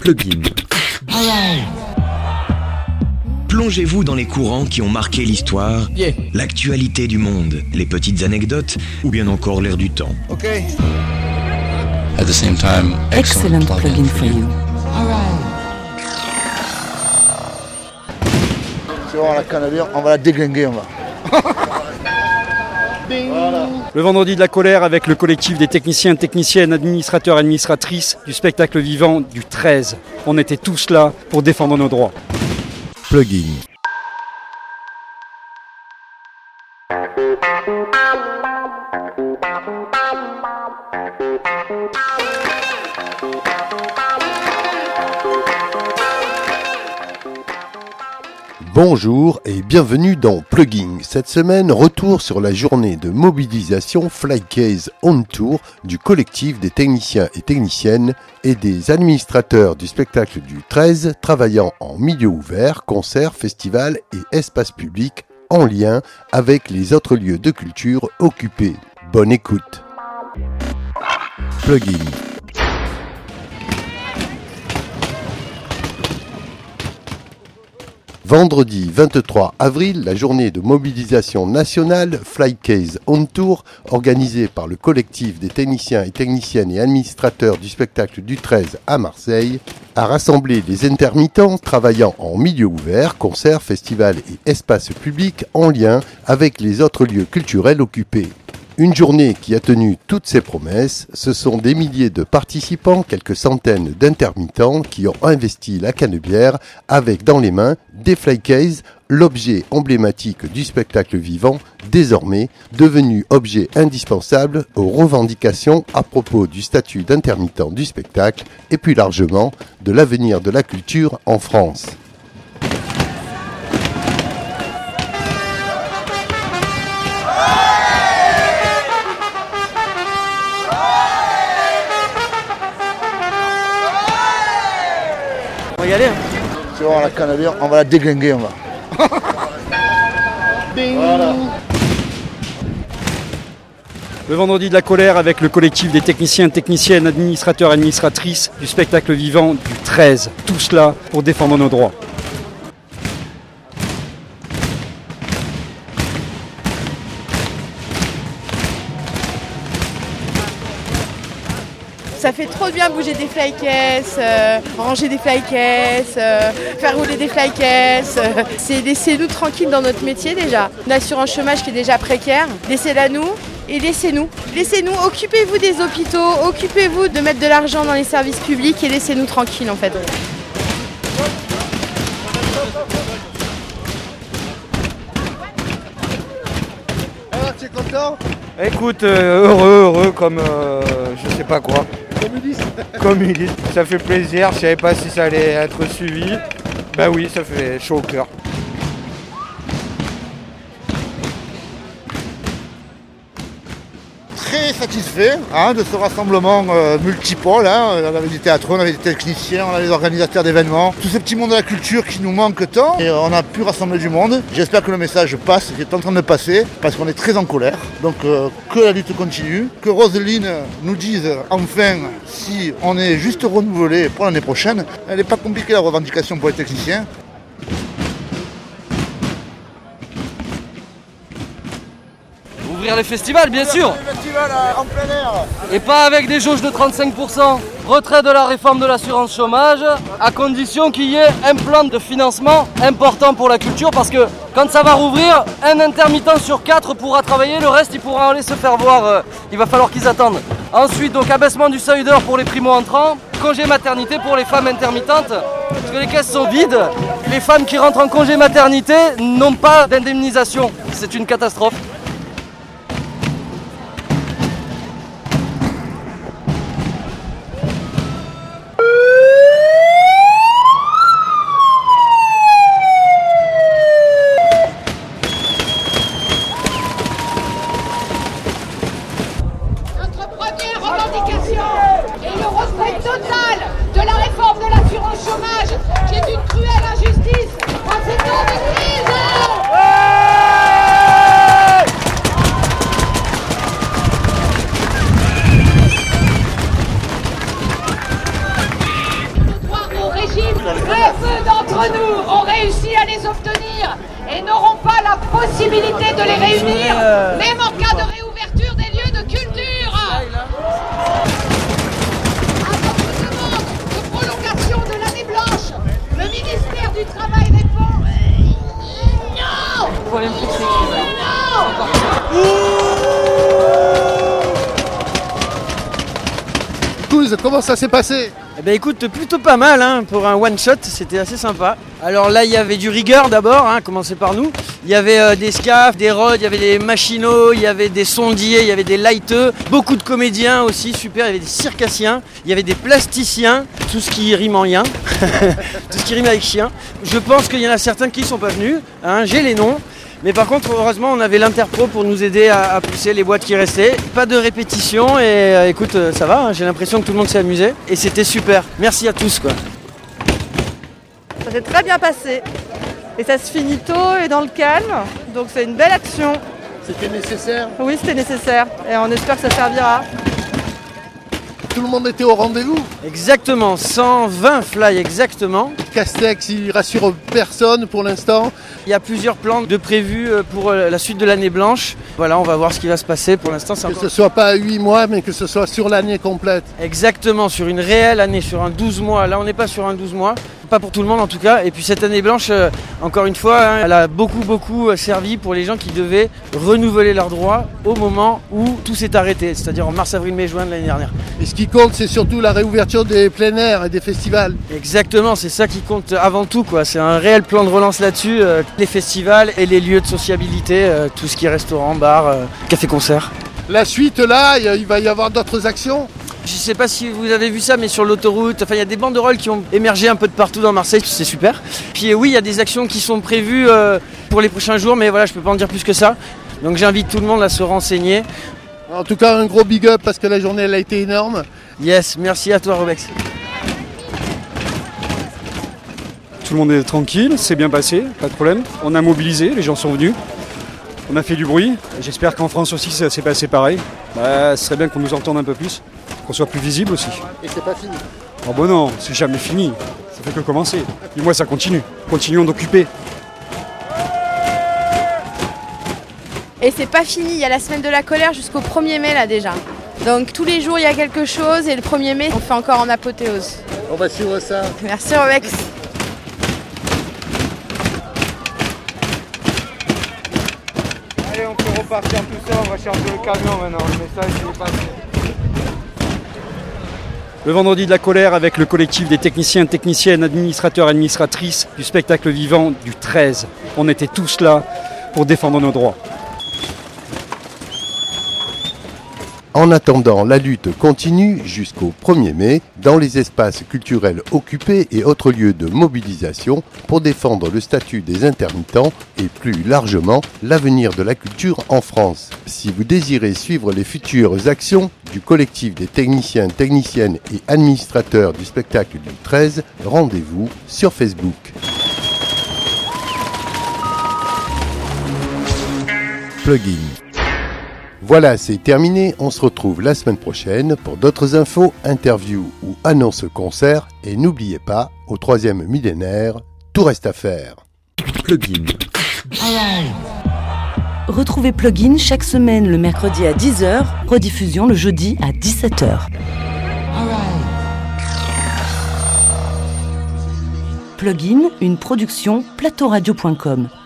Plugin. Plongez-vous dans les courants qui ont marqué l'histoire, l'actualité du monde, les petites anecdotes ou bien encore l'air du temps. At the same time, excellent plugin for you. Tu vois la canne, on va la déglinguer, on va. Voilà. Le vendredi de la colère avec le collectif des techniciens, techniciennes, administrateurs, administratrices du spectacle vivant du 13. On était tous là pour défendre nos droits. Plugin. Bonjour et bienvenue dans Plugin. Cette semaine, retour sur la journée de mobilisation Flycase On Tour du collectif des techniciens et techniciennes et des administrateurs du spectacle du 13 travaillant en milieu ouvert, concerts, festivals et espaces publics en lien avec les autres lieux de culture occupés. Bonne écoute. Plugin. Vendredi 23 avril, la journée de mobilisation nationale Flycase On Tour, organisée par le collectif des techniciens et techniciennes et administrateurs du spectacle du 13 à Marseille, a rassemblé les intermittents travaillant en milieu ouvert, concerts, festivals et espaces publics en lien avec les autres lieux culturels occupés. Une journée qui a tenu toutes ses promesses, ce sont des milliers de participants, quelques centaines d'intermittents qui ont investi la canebière avec dans les mains des flycases, l'objet emblématique du spectacle vivant, désormais devenu objet indispensable aux revendications à propos du statut d'intermittent du spectacle et plus largement de l'avenir de la culture en France. On va y aller. Tu vois la canne, on va la déglinguer, on va. Voilà. Le vendredi de la colère avec le collectif des techniciens, techniciennes, administrateurs, administratrices du spectacle vivant du 13. Tous là pour défendre nos droits. Ça fait trop bien bouger des flycases, ranger des flycases, faire rouler des flycases. C'est laissez-nous tranquilles dans notre métier déjà. L'assurance chômage qui est déjà précaire, laissez-la nous et laissez-nous. Laissez-nous, occupez-vous des hôpitaux, occupez-vous de mettre de l'argent dans les services publics et laissez-nous tranquilles en fait. Alors, tu es content ? Écoute, heureux comme je sais pas quoi. Communiste, ça fait plaisir, je savais pas si ça allait être suivi. Ben oui, ça fait chaud au cœur. Très satisfait de ce rassemblement multipôle. On avait des théâtreux, on avait des techniciens, on avait des organisateurs d'événements. Tout ce petit monde de la culture qui nous manque tant. Et on a pu rassembler du monde. J'espère que le message passe, qui est en train de passer, parce qu'on est très en colère. Donc que la lutte continue. Que Roselyne nous dise enfin si on est juste renouvelé pour l'année prochaine. Elle n'est pas compliquée la revendication pour les techniciens. Ouvrir les festivals, bien sûr. Les festivals en plein air. Et pas avec des jauges de 35%. Retrait de la réforme de l'assurance chômage, à condition qu'il y ait un plan de financement important pour la culture, parce que quand ça va rouvrir, un intermittent sur 4 pourra travailler, le reste il pourra aller se faire voir. Il va falloir qu'ils attendent. Ensuite, donc abaissement du seuil d'heure pour les primo-entrants, congé maternité pour les femmes intermittentes, parce que les caisses sont vides. Les femmes qui rentrent en congé maternité n'ont pas d'indemnisation. C'est une catastrophe. Et le respect total de la réforme de l'assurance chômage, qui est une cruelle injustice en ces temps de crise. d'entre nous ont réussi à les obtenir et n'auront pas la possibilité de les réunir, même en cas de réouverture des lieux de culture. À votre demande de prolongation de l'année blanche, le ministère du Travail répond non. Comment ça s'est passé? Eh ben écoute, plutôt pas mal hein, pour un one shot, c'était assez sympa. Alors là il y avait du rigueur d'abord, hein, commencer par nous. Il y avait des scafs, des rods, il y avait des machinaux, il y avait des sondiers, il y avait des lighteux, beaucoup de comédiens aussi, super, il y avait des circassiens, il y avait des plasticiens, tout ce qui rime en yen, tout ce qui rime avec chien. Je pense qu'il y en a certains qui ne sont pas venus, hein, j'ai les noms. Mais par contre, heureusement, on avait l'Interpro pour nous aider à pousser les boîtes qui restaient. Pas de répétition et écoute, ça va, hein, j'ai l'impression que tout le monde s'est amusé. Et c'était super. Merci à tous, quoi. Ça s'est très bien passé. Et ça se finit tôt et dans le calme. Donc c'est une belle action. C'était nécessaire? Oui, c'était nécessaire. Et on espère que ça servira. Tout le monde était au rendez-vous? Exactement, 120 fly exactement. Castex, il rassure personne pour l'instant. Il y a plusieurs plans de prévus pour la suite de l'année blanche. Voilà, on va voir ce qui va se passer. Pour l'instant, c'est que ce soit pas à 8 mois, mais que ce soit sur l'année complète. Exactement, sur une réelle année, sur un 12 mois. Là, on n'est pas sur un 12 mois. Pas pour tout le monde en tout cas. Et puis cette année blanche, encore une fois, hein, elle a beaucoup servi pour les gens qui devaient renouveler leurs droits au moment où tout s'est arrêté, c'est-à-dire en mars, avril, mai, juin de l'année dernière. Et ce qui compte, c'est surtout la réouverture des plein air et des festivals. Exactement, c'est ça qui compte avant tout, quoi. C'est un réel plan de relance là-dessus. Les festivals et les lieux de sociabilité, tout ce qui est restaurant, bar, café-concert. La suite là, il va y avoir d'autres actions? Je ne sais pas si vous avez vu ça, mais sur l'autoroute, il y a des banderoles qui ont émergé un peu de partout dans Marseille, c'est super. Puis oui, il y a des actions qui sont prévues pour les prochains jours, mais voilà, je ne peux pas en dire plus que ça. Donc j'invite tout le monde à se renseigner. En tout cas, un gros big up parce que la journée elle a été énorme. Yes, merci à toi Robex. Tout le monde est tranquille, c'est bien passé, pas de problème. On a mobilisé, les gens sont venus. On a fait du bruit. J'espère qu'en France aussi ça s'est passé pareil. Ce serait bien qu'on nous entende un peu plus, qu'on soit plus visible aussi. Et c'est pas fini? Oh bon non, c'est jamais fini. Ça fait que commencer. Et moi ça continue. Continuons d'occuper. Et c'est pas fini, il y a la semaine de la colère jusqu'au 1er mai là déjà. Donc tous les jours il y a quelque chose et le 1er mai on fait encore en apothéose. On va suivre ça. Merci Robex. Allez, on peut repartir tout ça, on va charger le camion maintenant, le message est passé. Le vendredi de la colère avec le collectif des techniciens, techniciennes, administrateurs, administratrices du spectacle vivant du 13. On était tous là pour défendre nos droits. En attendant, la lutte continue jusqu'au 1er mai dans les espaces culturels occupés et autres lieux de mobilisation pour défendre le statut des intermittents et plus largement l'avenir de la culture en France. Si vous désirez suivre les futures actions du collectif des techniciens, techniciennes et administrateurs du spectacle du 13, rendez-vous sur Facebook. Plugin. Voilà, c'est terminé. On se retrouve la semaine prochaine pour d'autres infos, interviews ou annonces concerts. Et n'oubliez pas, au 3e millénaire, tout reste à faire. Plugin. Retrouvez Plugin chaque semaine le mercredi à 10h, rediffusion le jeudi à 17h. Plugin, une production plateauradio.com.